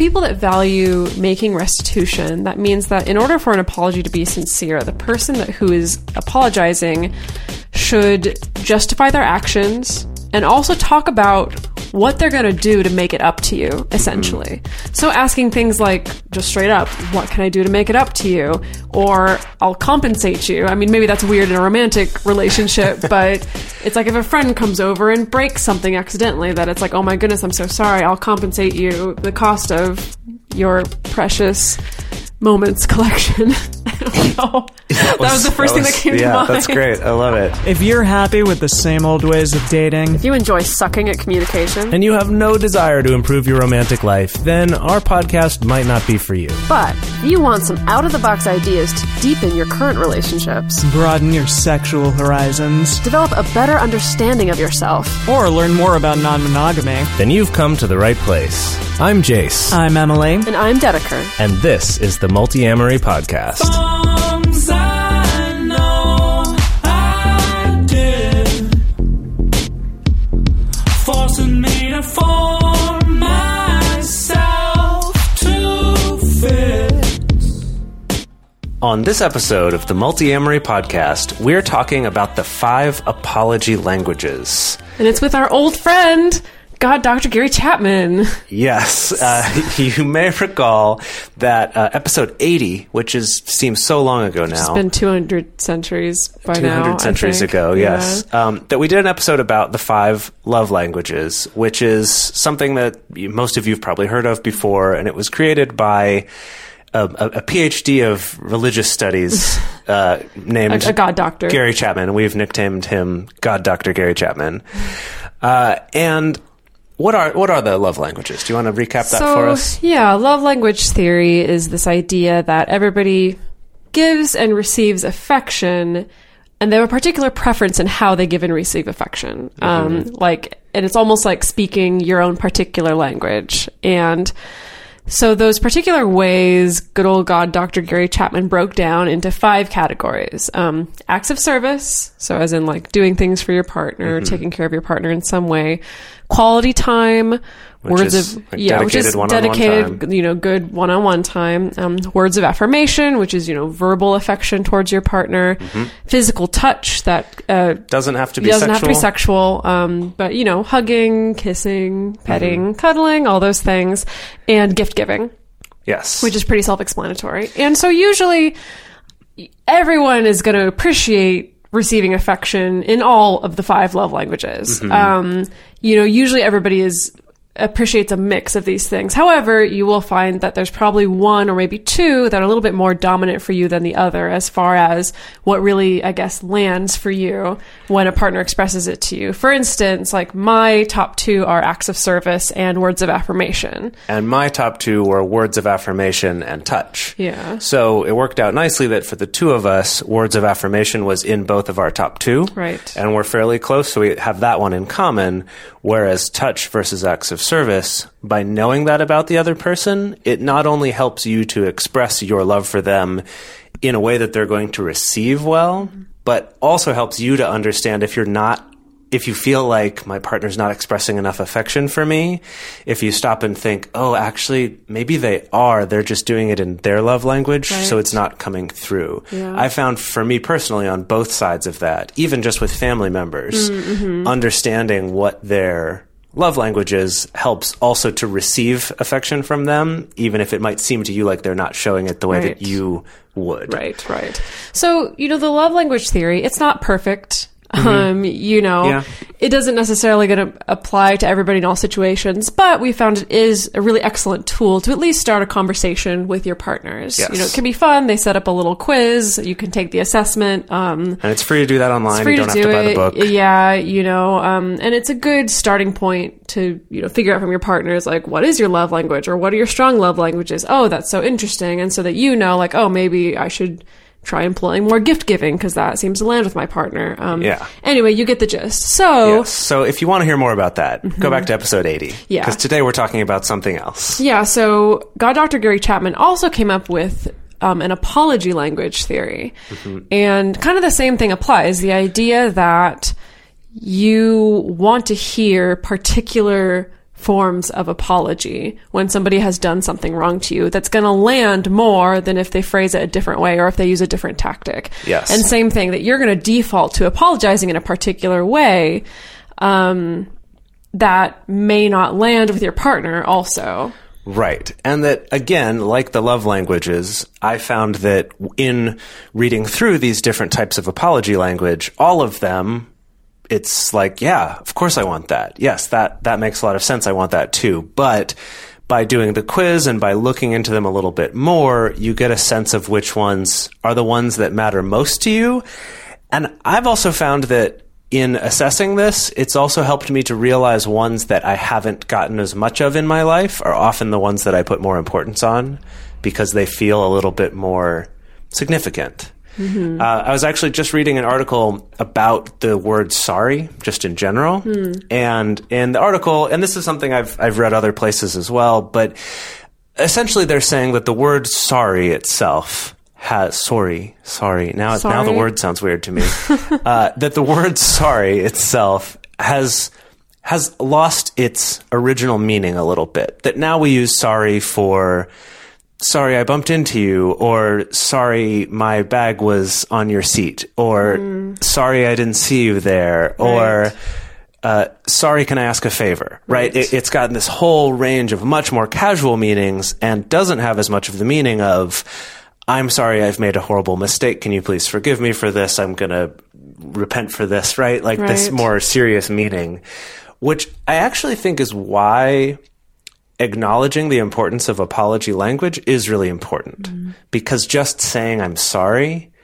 people that value making restitution, that means that in order for an apology to be sincere, the person who is apologizing should justify their actions and also talk about what they're going to do to make it up to you, essentially. So asking things like, just straight up, what can I do to make it up to you? Or, I'll compensate you. I mean, maybe that's weird in a romantic relationship, but it's like if a friend comes over and breaks something accidentally, that it's like, oh my goodness, I'm so sorry, I'll compensate you the cost of your precious moments collection. I don't know. That was the first thing that came to mind. Yeah, that's great. I love it. If you're happy with the same old ways of dating, if you enjoy sucking at communication, and you have no desire to improve your romantic life, then our podcast might not be for you. But if you want some out-of-the-box ideas to deepen your current relationships, broaden your sexual horizons, develop a better understanding of yourself, or learn more about non-monogamy, then you've come to the right place. I'm Jace. I'm Emily. And I'm Dedeker. And this is the Multi-Amory Podcast. Songs I know I did, forcing me to form myself to fit. On this episode of the Multi-Amory Podcast, we're talking about the 5 apology languages. And it's with our old friend, Dr. Gary Chapman. Yes. You may recall that episode 80, which seems so long ago now. It's been 200 centuries by 200 now, centuries I think. ago, yes. Yeah. That we did an episode about the 5 love languages, which is something that most of you have probably heard of before, and it was created by a PhD of religious studies named a God Doctor. Gary Chapman. We've nicknamed him God Dr. Gary Chapman. And what are the love languages? Do you want to recap that for us? Yeah, love language theory is this idea that everybody gives and receives affection, and they have a particular preference in how they give and receive affection. And it's almost like speaking your own particular language. And so those particular ways, good old God Dr. Gary Chapman broke down into 5 categories. Acts of service, so as in like doing things for your partner, taking care of your partner in some way. Quality time, which is dedicated, good one-on-one time. Words of affirmation, which is, verbal affection towards your partner. Physical touch that doesn't have to be sexual. But hugging, kissing, petting, cuddling, all those things, and gift giving. Yes, which is pretty self-explanatory. And so usually everyone is going to appreciate receiving affection in all of the 5 love languages. Usually everybody appreciates a mix of these things. However, you will find that there's probably 1 or maybe 2 that are a little bit more dominant for you than the other as far as what really, I guess, lands for you when a partner expresses it to you. For instance, like my top 2 are acts of service and words of affirmation. And my top 2 were words of affirmation and touch. Yeah. So it worked out nicely that for the 2 of us, words of affirmation was in both of our top 2. Right. And we're fairly close, so we have that one in common. Whereas touch versus acts of service, by knowing that about the other person, it not only helps you to express your love for them in a way that they're going to receive well, but also helps you to understand if you feel like my partner's not expressing enough affection for me, if you stop and think, oh, actually, maybe they're just doing it in their love language, right, so it's not coming through. Yeah. I found for me personally on both sides of that, even just with family members, understanding what their love languages helps also to receive affection from them, even if it might seem to you like they're not showing it the way that you would. Right. So, the love language theory, it's not perfect. It doesn't necessarily going to apply to everybody in all situations, but we found it is a really excellent tool to at least start a conversation with your partners. Yes. It can be fun. They set up a little quiz. You can take the assessment. And it's free to do that online. You don't have to buy the book. Yeah, and it's a good starting point to, figure out from your partners, like, what is your love language or what are your strong love languages? Oh, that's so interesting. And so that like, oh, maybe I should try employing more gift giving because that seems to land with my partner. Anyway, you get the gist. So if you want to hear more about that, go back to episode 80. Yeah. Because today we're talking about something else. Yeah. So God Dr. Gary Chapman also came up with an apology language theory. And kind of the same thing applies. The idea that you want to hear particular forms of apology when somebody has done something wrong to you that's going to land more than if they phrase it a different way or if they use a different tactic. Yes. And same thing, that you're going to default to apologizing in a particular way that may not land with your partner also. Right. And that, again, like the love languages, I found that in reading through these different types of apology language, all of them, it's like, yeah, of course I want that. Yes, that makes a lot of sense. I want that too. But by doing the quiz and by looking into them a little bit more, you get a sense of which ones are the ones that matter most to you. And I've also found that in assessing this, it's also helped me to realize ones that I haven't gotten as much of in my life are often the ones that I put more importance on because they feel a little bit more significant. Mm-hmm. I was actually just reading an article about the word sorry, just in general. And in the article, and this is something I've read other places as well, but essentially they're saying that the word sorry itself has, sorry. Now the word sounds weird to me. That the word sorry itself has lost its original meaning a little bit. That now we use sorry for, sorry I bumped into you, or sorry my bag was on your seat, or sorry I didn't see you there, or sorry can I ask a favor, right? It's gotten this whole range of much more casual meanings and doesn't have as much of the meaning of, I'm sorry I've made a horrible mistake, can you please forgive me for this, I'm gonna repent for this, right? Like this more serious meaning, which I actually think is why acknowledging the importance of apology language is really important, because just saying I'm sorry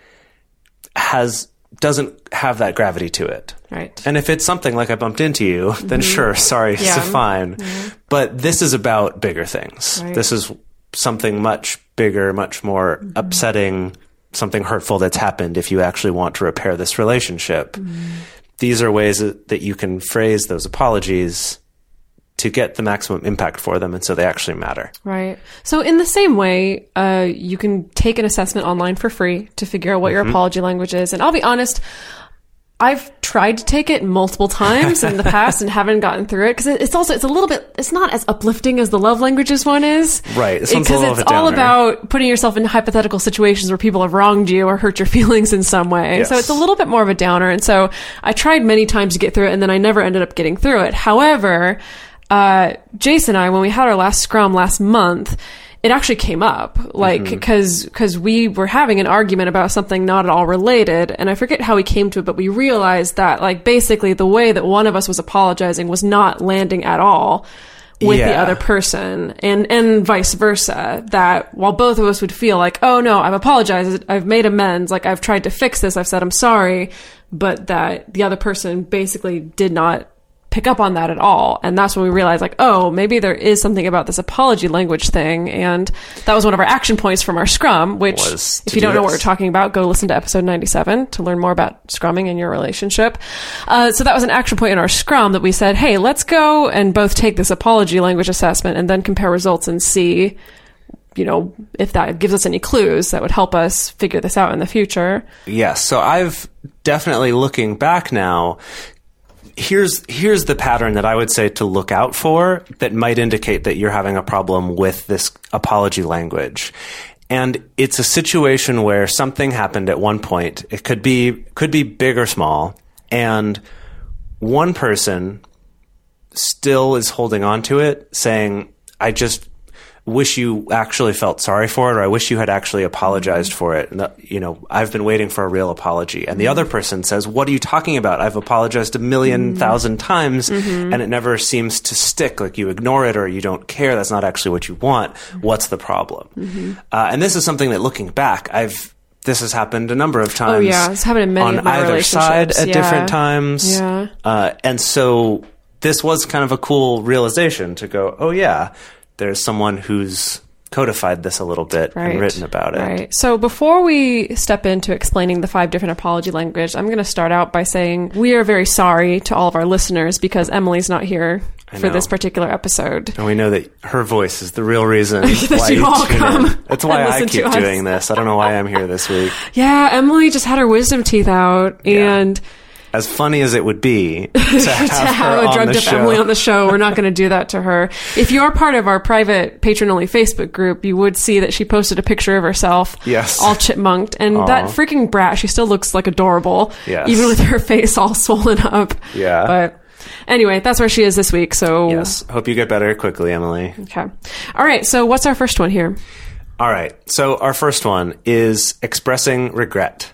doesn't have that gravity to it. Right. And if it's something like I bumped into you, then sure, sorry is fine. But this is about bigger things. Right. This is something much bigger, much more upsetting, something hurtful that's happened if you actually want to repair this relationship. These are ways that you can phrase those apologies to get the maximum impact for them, and so they actually matter. Right. So in the same way, you can take an assessment online for free to figure out what your apology language is. And I'll be honest, I've tried to take it multiple times in the past and haven't gotten through it, because it's not as uplifting as the love languages one is. Right. This one's a little bit downer. all about putting yourself in hypothetical situations where people have wronged you or hurt your feelings in some way. Yes. So it's a little bit more of a downer. And so I tried many times to get through it, and then I never ended up getting through it. However, Jason and I, when we had our last scrum last month, it actually came up, like, because we were having an argument about something not at all related, and I forget how we came to it, but we realized that, like, basically the way that one of us was apologizing was not landing at all with the other person, and vice versa, that while both of us would feel like, oh no, I've apologized, I've made amends, like, I've tried to fix this, I've said I'm sorry, but that the other person basically did not pick up on that at all. And that's when we realized, like, oh, maybe there is something about this apology language thing. And that was one of our action points from our scrum, which, if you don't know what we're talking about, go listen to episode 97 to learn more about scrumming in your relationship. So that was an action point in our scrum that we said, hey, let's go and both take this apology language assessment and then compare results and see, you know, if that gives us any clues that would help us figure this out in the future. Yes. So I've definitely, looking back now, Here's the pattern that I would say to look out for that might indicate that you're having a problem with this apology language. And it's a situation where something happened at one point. It could be big or small, and one person still is holding on to it, saying, I just wish you actually felt sorry for it, or I wish you had actually apologized for it. And you know, I've been waiting for a real apology. And the other person says, what are you talking about? I've apologized 1,000,000 times and it never seems to stick. Like, you ignore it or you don't care. That's not actually what you want. What's the problem? And this is something that, looking back, this has happened a number of times. Oh yeah, it's happened in many of my on either side at different times. Yeah. And so this was kind of a cool realization to go, oh yeah, there's someone who's codified this a little bit and written about it. Right. So before we step into explaining the 5 different apology languages, I'm going to start out by saying we are very sorry to all of our listeners because Emily's not here for this particular episode. And we know that her voice is the real reason that why you all come. That's why I keep doing this. I don't know why I'm here this week. Yeah, Emily just had her wisdom teeth out, and as funny as it would be to have, to have a drugged up Emily on the show, we're not going to do that to her. If you're part of our private patron-only Facebook group, you would see that she posted a picture of herself, Yes. all chipmunked, and that freaking brat, she still looks like adorable, Yes. even with her face all swollen up. Yeah. But anyway, that's where she is this week. So Yes. Hope you get better quickly, Emily. Okay. All right. So what's our first one here? All right. So our first one is expressing regret.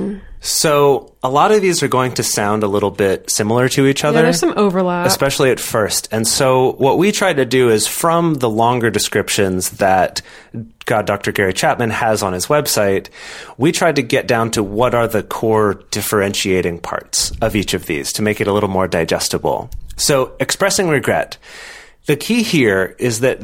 So a lot of these are going to sound a little bit similar to each other. Yeah, there's some overlap. Especially at first. And so what we tried to do is from the longer descriptions that Dr. Gary Chapman has on his website, we tried to get down to what are the core differentiating parts of each of these to make it a little more digestible. So expressing regret. The key here is that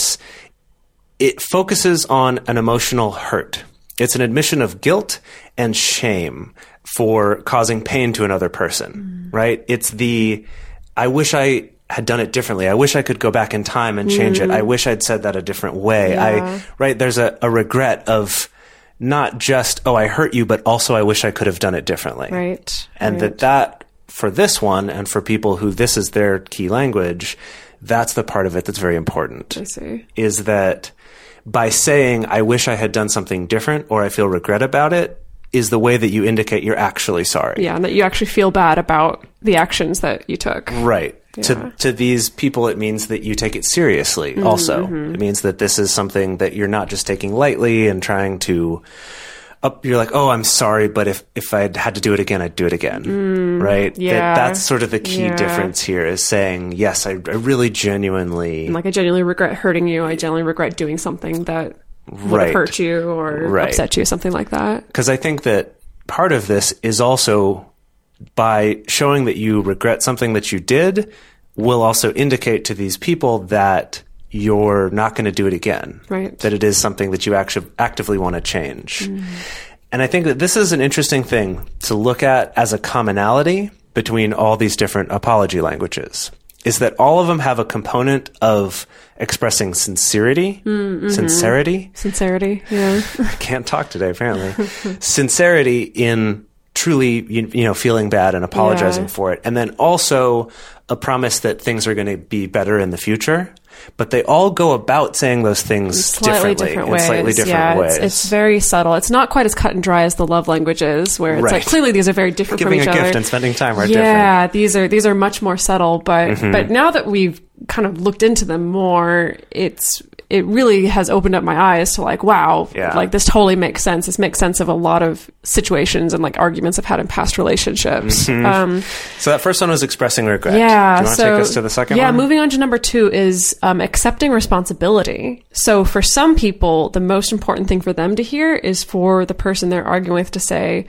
it focuses on an emotional hurt. It's an admission of guilt and shame for causing pain to another person, right? It's I wish I had done it differently. I wish I could go back in time and change it. I wish I'd said that a different way. Yeah. There's a regret of not just, I hurt you, but also I wish I could have done it differently. Right. And right. that for this one and for people who this is their key language, that's the part of it that's very important. I see. Is that by saying, I wish I had done something different or I feel regret about it, is the way that you indicate you're actually sorry. Yeah, and that you actually feel bad about the actions that you took. Right. Yeah. To these people, it means that you take it seriously also. It means that this is something that you're not just taking lightly and trying to... you're like, I'm sorry, but if I had to do it again, I'd do it again. Right? Yeah. That's sort of the key difference here is saying, yes, I really genuinely... And I genuinely regret hurting you. I genuinely regret doing something that would have hurt you or upset you, something like that. Because I think that part of this is also by showing that you regret something that you did will also indicate to these people that you're not going to do it again. Right. That it is something that you actually actively want to change. And I think that this is an interesting thing to look at as a commonality between all these different apology languages, is that all of them have a component of expressing sincerity. Sincerity, yeah. I can't talk today, apparently. Sincerity in truly, feeling bad and apologizing for it. And then also a promise that things are going to be better in the future. But they all go about saying those things differently, in slightly different ways. It's very subtle. It's not quite as cut and dry as the love languages, where it's like clearly these are very different from each other. Giving a gift and spending time are different. Yeah, these are much more subtle. But now that we've kind of looked into them more, it really has opened up my eyes to wow, like this totally makes sense. This makes sense of a lot of situations and arguments I've had in past relationships. So that first one was expressing regret. Yeah. Do you want to take us to the second one? Yeah, moving on to number 2 is accepting responsibility. So for some people, the most important thing for them to hear is for the person they're arguing with to say,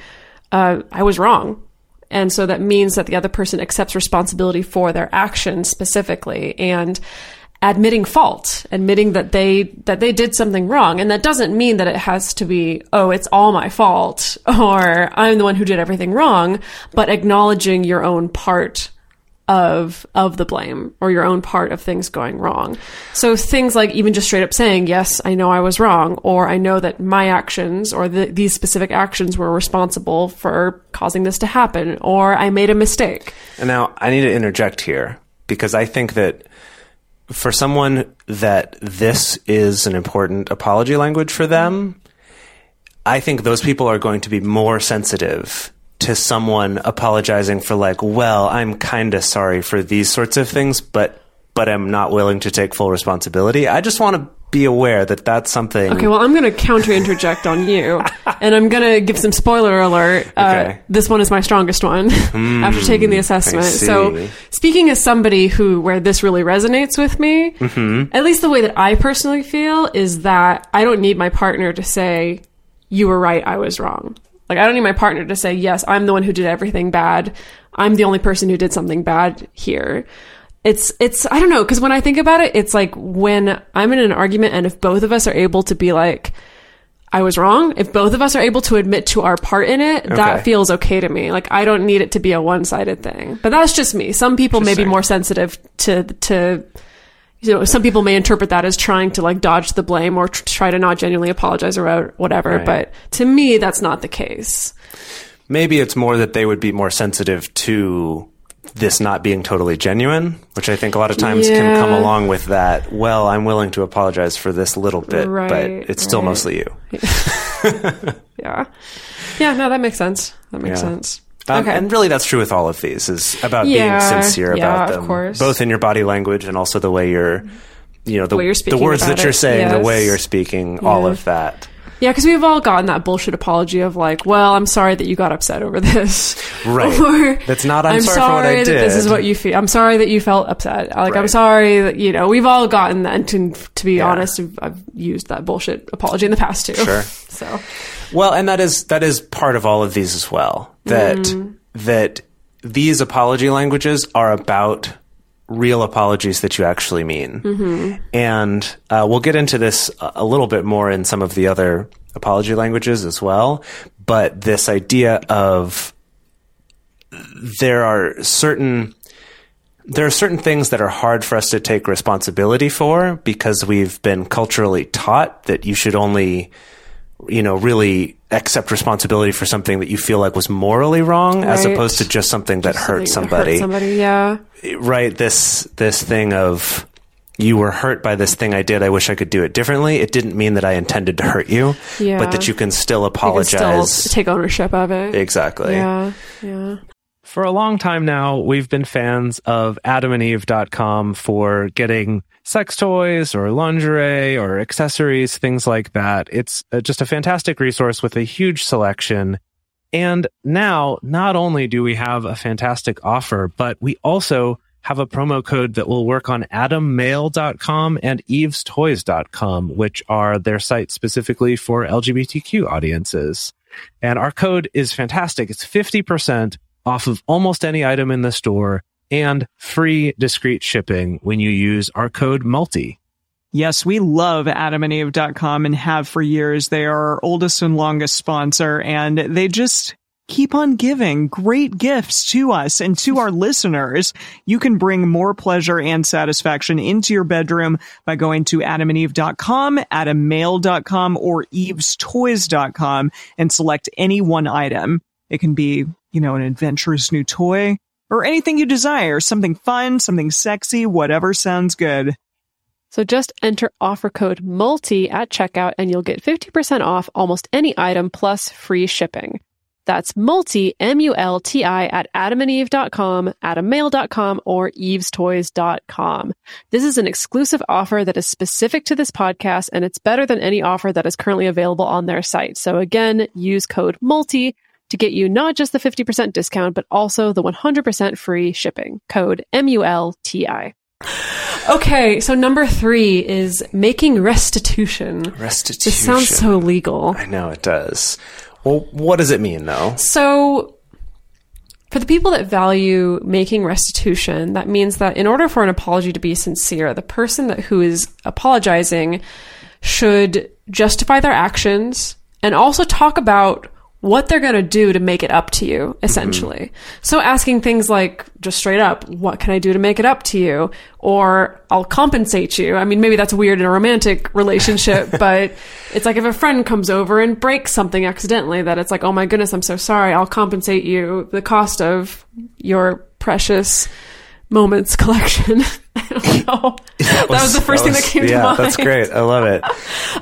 I was wrong. And so that means that the other person accepts responsibility for their actions specifically and admitting fault, admitting that they did something wrong. And that doesn't mean that it has to be, it's all my fault or I'm the one who did everything wrong, but acknowledging your own part of the blame or your own part of things going wrong. So things like even just straight up saying, yes, I know I was wrong, or I know that my actions or these specific actions were responsible for causing this to happen, or I made a mistake. And now I need to interject here because I think that for someone that this is an important apology language for them, I think those people are going to be more sensitive to someone apologizing for I'm kind of sorry for these sorts of things, but I'm not willing to take full responsibility. I just want to be aware that that's something... Okay, well, I'm going to counter-interject on you, and I'm going to give some spoiler alert. Okay. This one is my strongest one after taking the assessment. I see. So speaking as somebody where this really resonates with me, at least the way that I personally feel is that I don't need my partner to say, you were right, I was wrong. I don't need my partner to say, yes, I'm the one who did everything bad. I'm the only person who did something bad here. It's I don't know, because when I think about it, it's like when I'm in an argument and if both of us are able to be like, I was wrong, if both of us are able to admit to our part in it, that feels okay to me. I don't need it to be a one-sided thing. But that's just me. Some people may be more sensitive to some people may interpret that as trying to dodge the blame or try to not genuinely apologize or whatever. Right. But to me, that's not the case. maybe it's more that they would be more sensitive to this not being totally genuine, which I think a lot of times can come along with that. Well, I'm willing to apologize for this little bit, but it's still mostly you. Yeah. Yeah, no, that makes sense. That makes sense. Okay. And really that's true with all of these, is about being sincere about them. Of course. Both in your body language and also the way you're, the words that you're saying, the way you're speaking, all of that. Yeah, because we've all gotten that bullshit apology of like, well, I'm sorry that you got upset over this. Right. Or, that's not, I'm sorry for what I did. That this is what you feel. I'm sorry that you felt upset. Like, Right. I'm sorry that, we've all gotten that. And to be honest, I've used that bullshit apology in the past too. Sure. So. Well, and that is part of all of these as well. That these apology languages are about real apologies that you actually mean. And we'll get into this a little bit more in some of the other apology languages as well. But this idea of there are certain things that are hard for us to take responsibility for because we've been culturally taught that you should only really accept responsibility for something that you feel like was morally wrong, as opposed to just something that hurt somebody. Right. This thing of, you were hurt by this thing I did. I wish I could do it differently. It didn't mean that I intended to hurt you, but that you can still apologize. You can still take ownership of it. Exactly. Yeah. For a long time now, we've been fans of AdamandEve.com for getting sex toys or lingerie or accessories, things like that. It's just a fantastic resource with a huge selection. And now, not only do we have a fantastic offer, but we also have a promo code that will work on AdamMail.com and EvesToys.com, which are their sites specifically for LGBTQ audiences. And our code is fantastic. It's 50% off of almost any item in the store and free discreet shipping when you use our code MULTI. Yes, we love AdamandEve.com and have for years. They are our oldest and longest sponsor, and they just keep on giving great gifts to us and to our listeners. You can bring more pleasure and satisfaction into your bedroom by going to AdamandEve.com, AdamMail.com, or EvesToys.com and select any one item. It can be, an adventurous new toy or anything you desire, something fun, something sexy, whatever sounds good. So just enter offer code MULTI at checkout and you'll get 50% off almost any item plus free shipping. That's MULTI, M-U-L-T-I, at AdamandEve.com, AdamMail.com, or EvesToys.com. This is an exclusive offer that is specific to this podcast, and it's better than any offer that is currently available on their site. So again, use code MULTI to get you not just the 50% discount, but also the 100% free shipping. Code MULTI. Okay, so number 3 is making restitution. Restitution. This sounds so legal. I know, it does. Well, what does it mean, though? So, for the people that value making restitution, that means that in order for an apology to be sincere, the person who is apologizing should justify their actions and also talk about what they're going to do to make it up to you, essentially. So asking things like, just straight up, what can I do to make it up to you? Or I'll compensate you. I mean, maybe that's weird in a romantic relationship, but it's like if a friend comes over and breaks something accidentally, that it's like, oh my goodness, I'm so sorry. I'll compensate you the cost of your precious moments collection. I don't know. That was the first thing that came to mind. Yeah, that's great. I love it.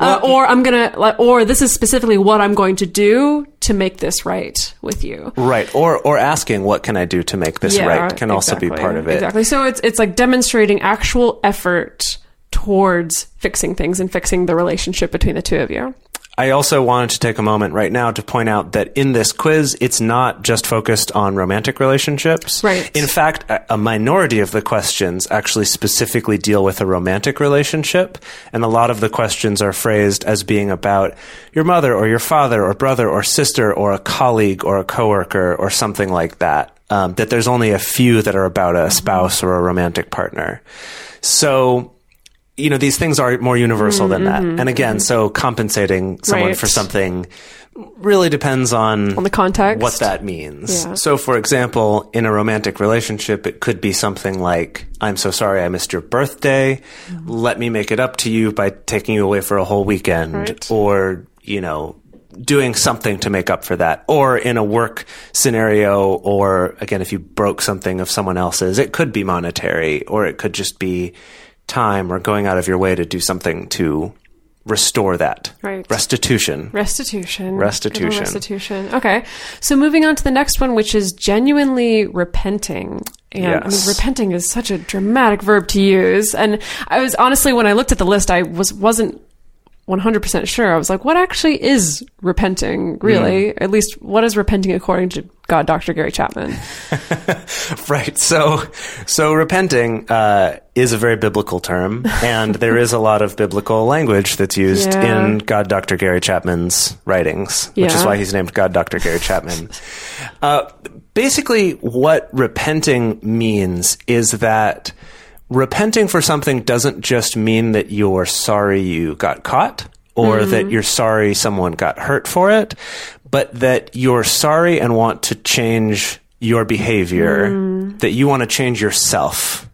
Or this is specifically what I'm going to do to make this right with you. Right. Or asking, what can I do to make this right can also be part of it. Exactly. So it's like demonstrating actual effort towards fixing things and fixing the relationship between the two of you. I also wanted to take a moment right now to point out that in this quiz, it's not just focused on romantic relationships. Right. In fact, a minority of the questions actually specifically deal with a romantic relationship. And a lot of the questions are phrased as being about your mother or your father or brother or sister or a colleague or a coworker or something like that. That there's only a few that are about a spouse or a romantic partner. So, these things are more universal than that. And again, so compensating someone for something really depends on the context, what that means. Yeah. So, for example, in a romantic relationship, it could be something like, I'm so sorry I missed your birthday. Let me make it up to you by taking you away for a whole weekend. Right. Or, doing something to make up for that. Or in a work scenario, or again, if you broke something of someone else's, it could be monetary, or it could just be time or going out of your way to do something to restore that. Right. Restitution. Restitution. Restitution. Good old restitution. Okay. So moving on to the next one, which is genuinely repenting. And I mean, Yes. repenting is such a dramatic verb to use. And I was honestly, when I looked at the list, I wasn't 100% sure. I was like, what actually is repenting, really? At least, what is repenting according to God, Dr. Gary Chapman? Right. So repenting is a very biblical term, and there is a lot of biblical language that's used Yeah. in God, Dr. Gary Chapman's writings, which is Yeah. why he's named God, Dr. Gary Chapman. Basically, what repenting means is that repenting for something doesn't just mean that you're sorry you got caught, or that you're sorry someone got hurt for it, but that you're sorry and want to change your behavior, that you want to change yourself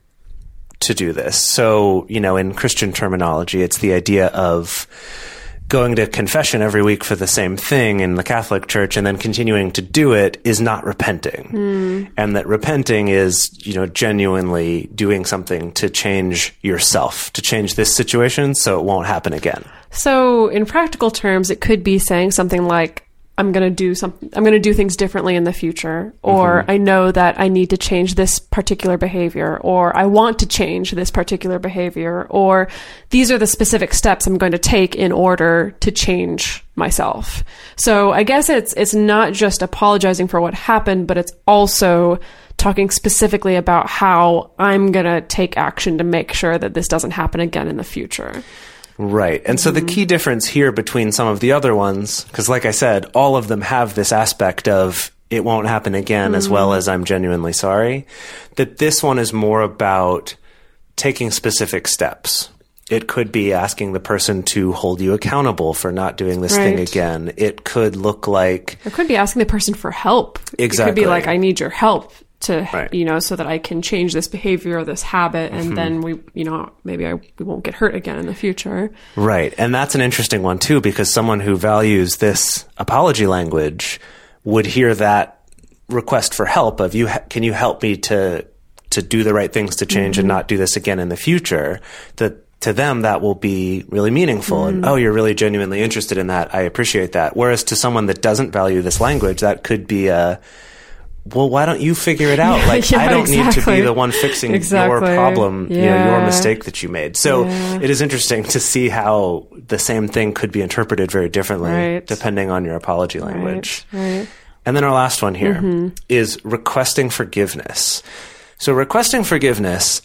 to do this. So, in Christian terminology, it's the idea of going to confession every week for the same thing in the Catholic Church and then continuing to do it is not repenting. And that repenting is, genuinely doing something to change yourself, to change this situation so it won't happen again. So in practical terms, it could be saying something like, I'm going to do things differently in the future, or I know that I need to change this particular behavior, or I want to change this particular behavior, or these are the specific steps I'm going to take in order to change myself. So I guess it's not just apologizing for what happened, but it's also talking specifically about how I'm going to take action to make sure that this doesn't happen again in the future. Right. And so the key difference here between some of the other ones, because like I said, all of them have this aspect of it won't happen again as well as I'm genuinely sorry, that this one is more about taking specific steps. It could be asking the person to hold you accountable for not doing this thing Right. again. It could look like... It could be asking the person for help. It could Exactly. be like, I need your help to, Right. so that I can change this behavior or this habit. And then we won't get hurt again in the future. Right. And that's an interesting one too, because someone who values this apology language would hear that request for help of can you help me to do the right things to change and not do this again in the future? That to them, that will be really meaningful. And, oh, you're really genuinely interested in that. I appreciate that. Whereas to someone that doesn't value this language, that could be well, why don't you figure it out? I don't need to be the one fixing your problem, your mistake that you made. So it is interesting to see how the same thing could be interpreted very differently depending on your apology language. Right. And then our last one here is requesting forgiveness. So requesting forgiveness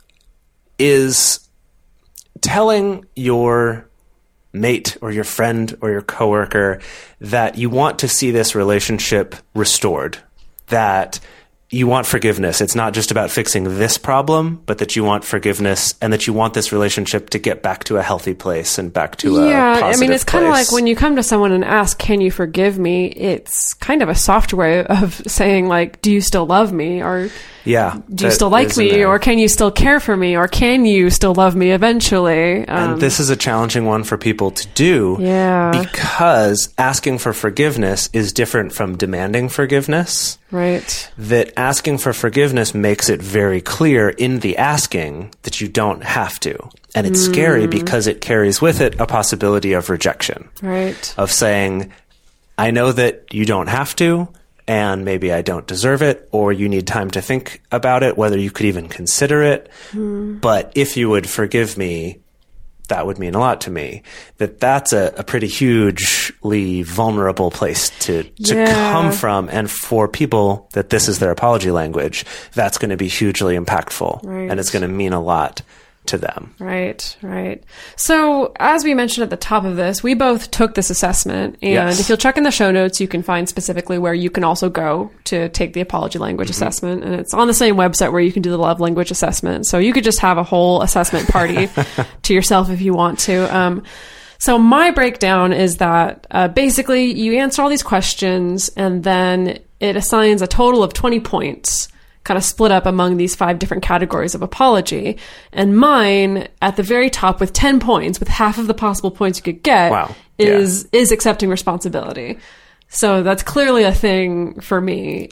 is telling your mate or your friend or your coworker that you want to see this relationship restored, that you want forgiveness. It's not just about fixing this problem, but that you want forgiveness and that you want this relationship to get back to a healthy place and back to a positive it's kind of place. like when you come to someone and ask, can you forgive me? It's kind of a soft way of saying, like, do you still love me? Or do you still like me? Or can you still care for me? Or can you still love me eventually? And this is a challenging one for people to do because asking for forgiveness is different from demanding forgiveness. Right. That asking for forgiveness makes it very clear in the asking that you don't have to. And it's scary because it carries with it a possibility of rejection. Right. Of saying, I know that you don't have to, and maybe I don't deserve it, or you need time to think about it, whether you could even consider it. But if you would forgive me, that would mean a lot to me. That's a pretty hugely vulnerable place to come from. And for people that this is their apology language, that's going to be hugely impactful. Right. And it's going to mean a lot to them. Right. So, as we mentioned at the top of this, we both took this assessment, and if you'll check in the show notes, you can find specifically where you can also go to take the apology language assessment, and it's on the same website where you can do the love language assessment. So you could just have a whole assessment party to yourself if you want to. So my breakdown is that basically you answer all these questions, and then it assigns a total of 20 points kind of split up among these 5 different categories of apology. And mine, at the very top with 10 points, with half of the possible points you could get, Wow. is accepting responsibility. So that's clearly a thing for me,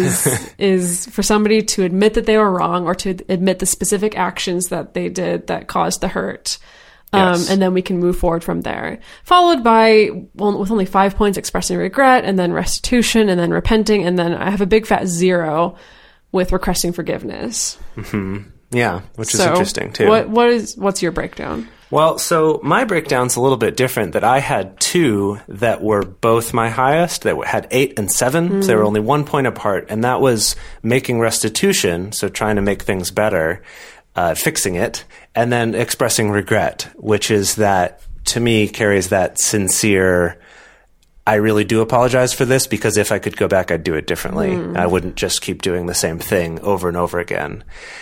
is for somebody to admit that they were wrong, or to admit the specific actions that they did that caused the hurt. Yes. And then we can move forward from there. Followed by, with only 5 points, expressing regret, and then restitution, and then repenting, and then I have a big fat 0 with requesting forgiveness. Yeah, which is So interesting too. What's your breakdown? Well, so my breakdown's a little bit different, that I had 2 that were both my highest, that had 8 and 7. So they were only 1 point apart. And that was making restitution, so trying to make things better, fixing it, and then expressing regret, which is that, to me, carries that sincere, I really do apologize for this, because if I could go back, I'd do it differently. I wouldn't just keep doing the same thing over and over again.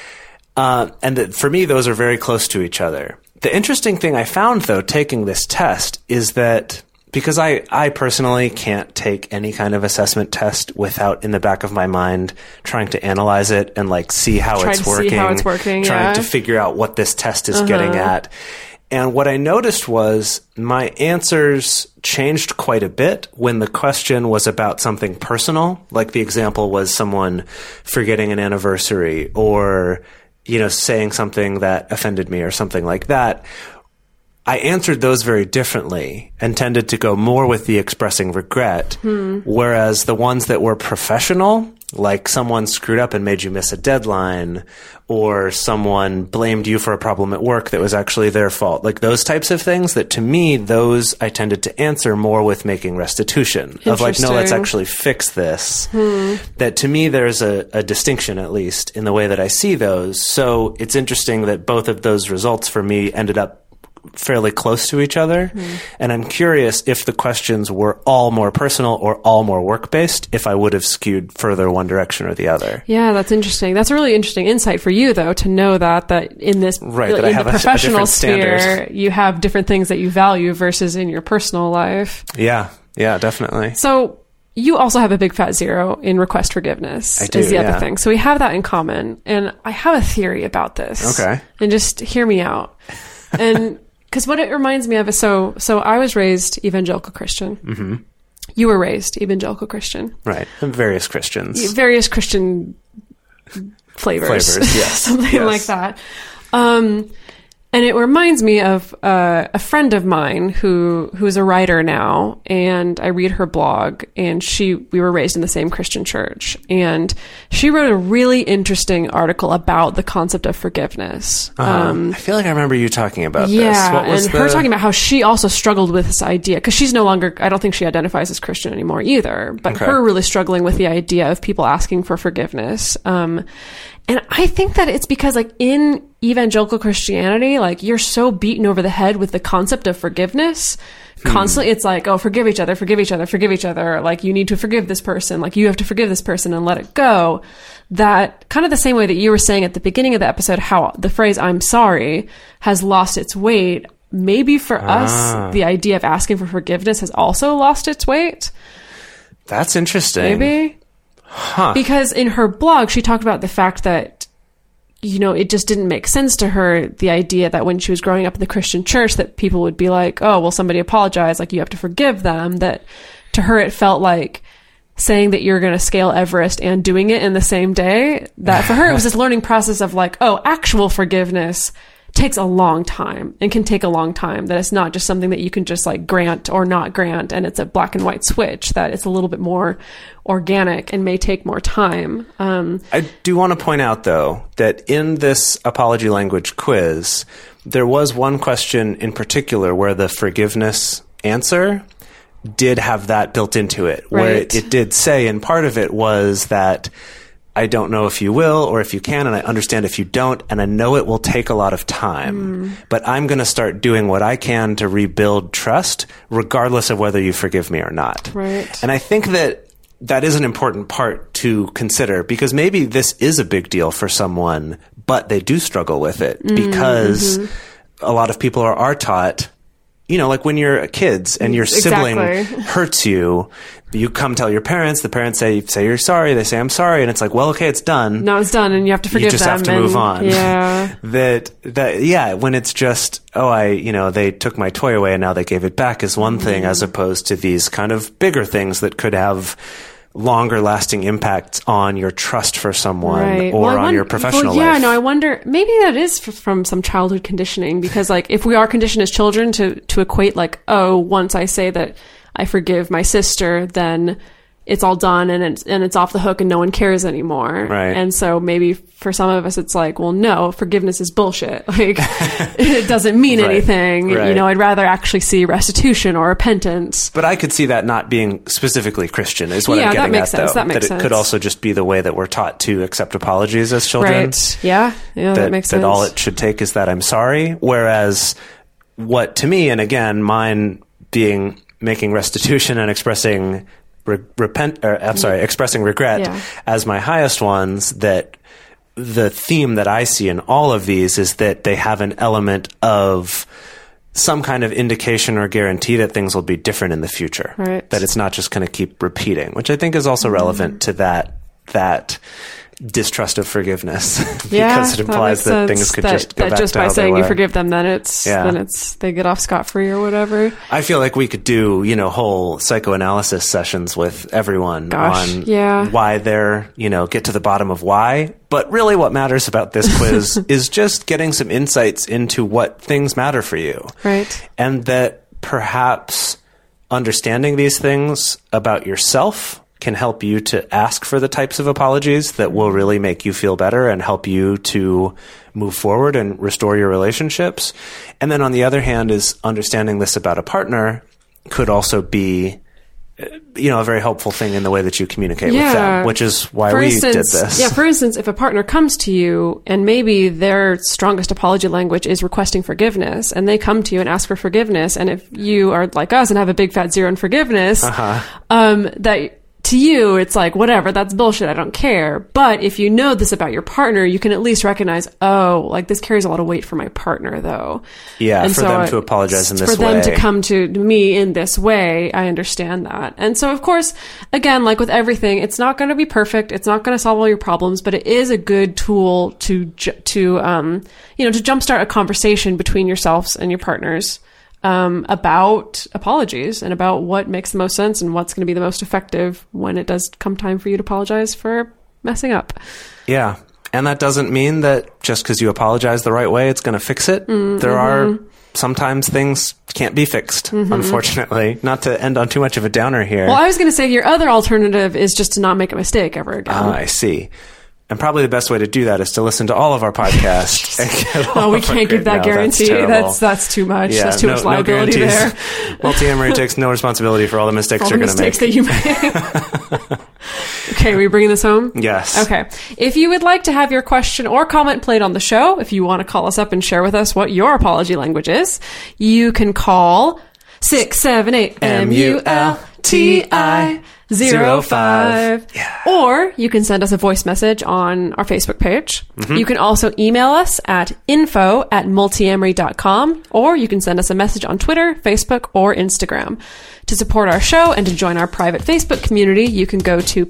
For me, those are very close to each other. The interesting thing I found, though, taking this test, is that because I personally can't take any kind of assessment test without, in the back of my mind, trying to analyze it and like see how it's working, trying to figure out what this test is getting at. And what I noticed was my answers changed quite a bit when the question was about something personal. Like the example was someone forgetting an anniversary, or, you know, saying something that offended me or something like that. I answered those very differently and tended to go more with the expressing regret. Whereas the ones that were professional, like someone screwed up and made you miss a deadline, or someone blamed you for a problem at work that was actually their fault, like those types of things, that to me, those I tended to answer more with making restitution. Of like, no, let's actually fix this. That to me, there's a distinction, at least, in the way that I see those. So it's interesting that both of those results for me ended up fairly close to each other. And I'm curious if the questions were all more personal or all more work-based, if I would have skewed further one direction or the other. Yeah, that's interesting. That's a really interesting insight for you, though, to know that in this, Right, that in I have the a professional different standard. sphere, you have different things that you value versus in your personal life. Yeah, definitely. So you also have a big fat 0 in request forgiveness. I do, is the other yeah. thing. So we have that in common. And I have a theory about this. Okay. And just hear me out. And because what it reminds me of is, so I was raised evangelical Christian. You were raised evangelical Christian. Right. And various Christians. Various Christian flavors, yes. something Yes. like that. And it reminds me of a friend of mine who's a writer now, and I read her blog, and we were raised in the same Christian church, and she wrote a really interesting article about the concept of forgiveness. I feel like I remember you talking about this. Yeah, What was and her talking about how she also struggled with this idea, because she's no longer, I don't think she identifies as Christian anymore either, but her really struggling with the idea of people asking for forgiveness. And I think that it's because, like, in evangelical Christianity, like, you're so beaten over the head with the concept of forgiveness. Constantly, it's like, oh, forgive each other, forgive each other, forgive each other. Like, you need to forgive this person. Like, you have to forgive this person and let it go. That kind of the same way that you were saying at the beginning of the episode, how the phrase "I'm sorry" has lost its weight. Maybe for us, the idea of asking for forgiveness has also lost its weight. That's interesting. Maybe. Because in her blog, she talked about the fact that, you know, it just didn't make sense to her, the idea that when she was growing up in the Christian church, that people would be like, oh, well, somebody apologized, like, you have to forgive them. That to her, it felt like saying that you're going to scale Everest and doing it in the same day. That for her, it was this learning process of like, oh, actual forgiveness takes a long time and can take a long time. That it's not just something that you can just like grant or not grant, and it's a black and white switch, that it's a little bit more organic and may take more time. I do want to point out, though, that in this apology language quiz, there was one question in particular where the forgiveness answer did have that built into it, where Right. it did say, and part of it was that I don't know if you will or if you can, and I understand if you don't, and I know it will take a lot of time, but I'm going to start doing what I can to rebuild trust, regardless of whether you forgive me or not. Right. And I think that is an important part to consider, because maybe this is a big deal for someone, but they do struggle with it because a lot of people are taught, like when you're kids and your sibling Exactly. hurts you, you come tell your parents, the parents say you're sorry, they say I'm sorry, and it's like, well, okay, it's done. No, it's done, and you have to forgive You just them. have to and, move on. Yeah. When it's just, they took my toy away and now they gave it back is one thing, as opposed to these kind of bigger things that could have longer lasting impact on your trust for someone Right. or Well, on your professional life. Yeah, no, I wonder, maybe that is from some childhood conditioning, because like if we are conditioned as children to equate like, oh, once I say that I forgive my sister, then it's all done and it's off the hook and no one cares anymore. Right. And so maybe for some of us it's like, well, no, forgiveness is bullshit. Like it doesn't mean Right. anything. Right. I'd rather actually see restitution or repentance. But I could see that not being specifically Christian is what Yeah, I'm that getting makes at, sense. though. That makes it sense. could also just be the way that we're taught to accept apologies as children. Right. Yeah. Yeah, that makes sense. That all it should take is that I'm sorry. Whereas what to me, and again, mine being making restitution and expressing expressing regret Yeah. as my highest ones, that the theme that I see in all of these is that they have an element of some kind of indication or guarantee that things will be different in the future. Right. That it's not just going to keep repeating, which I think is also relevant to that distrust of forgiveness because it implies that things could just go back just to by how they saying you were. forgive them, then Yeah. they get off scot-free or whatever. I feel like we could do, whole psychoanalysis sessions with everyone Gosh, on yeah. why they're, get to the bottom of why. But really what matters about this quiz is just getting some insights into what things matter for you. Right. And that perhaps understanding these things about yourself can help you to ask for the types of apologies that will really make you feel better and help you to move forward and restore your relationships. And then on the other hand is understanding this about a partner could also be, a very helpful thing in the way that you communicate with them, which is why we did this. Yeah, for instance, if a partner comes to you and maybe their strongest apology language is requesting forgiveness, and they come to you and ask for forgiveness, and if you are like us and have a big fat zero in forgiveness, that to you, it's like, whatever, that's bullshit, I don't care. But if you know this about your partner, you can at least recognize, oh, like this carries a lot of weight for my partner, though. Yeah, and for them to apologize in this way. For them to come to me in this way, I understand that. And so, of course, again, like with everything, it's not going to be perfect. It's not going to solve all your problems, but it is a good tool to jumpstart a conversation between yourselves and your partners. About apologies and about what makes the most sense and what's going to be the most effective when it does come time for you to apologize for messing up. Yeah. And that doesn't mean that just because you apologize the right way, it's going to fix it. There are sometimes things can't be fixed, unfortunately. Not to end on too much of a downer here. Well, I was going to say your other alternative is just to not make a mistake ever again. I see. And probably the best way to do that is to listen to all of our podcasts. And get all Oh, we of our can't give that guarantee. terrible. That's too much. Yeah, That's too much liability no there. Multi-Amory takes no responsibility for all the mistakes All you're the going to make. mistakes that you make. Okay, are we bringing this home? Yes. Okay. If you would like to have your question or comment played on the show, if you want to call us up and share with us what your apology language is, you can call 678 MULTI 05. Yeah. Or you can send us a voice message on our Facebook page. You can also email us at info@multiamory.com, or you can send us a message on Twitter, Facebook, or Instagram. To support our show and to join our private Facebook community, you can go to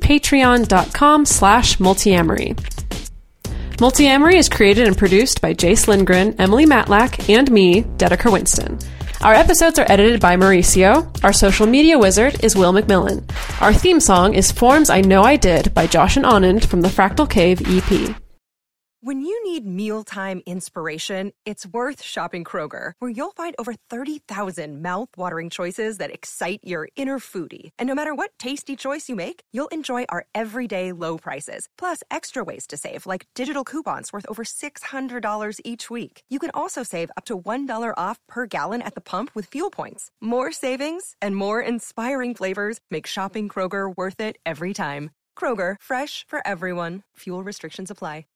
patreon.com/multiamory. Multiamory is created and produced by Jace Lindgren, Emily Matlack, and me, Dedeker Winston. Our episodes are edited by Mauricio. Our social media wizard is Will McMillan. Our theme song is Forms I Know I Did by Josh and Anand from the Fractal Cave EP. When you need mealtime inspiration, it's worth shopping Kroger, where you'll find over 30,000 mouth-watering choices that excite your inner foodie. And no matter what tasty choice you make, you'll enjoy our everyday low prices, plus extra ways to save, like digital coupons worth over $600 each week. You can also save up to $1 off per gallon at the pump with fuel points. More savings and more inspiring flavors make shopping Kroger worth it every time. Kroger, fresh for everyone. Fuel restrictions apply.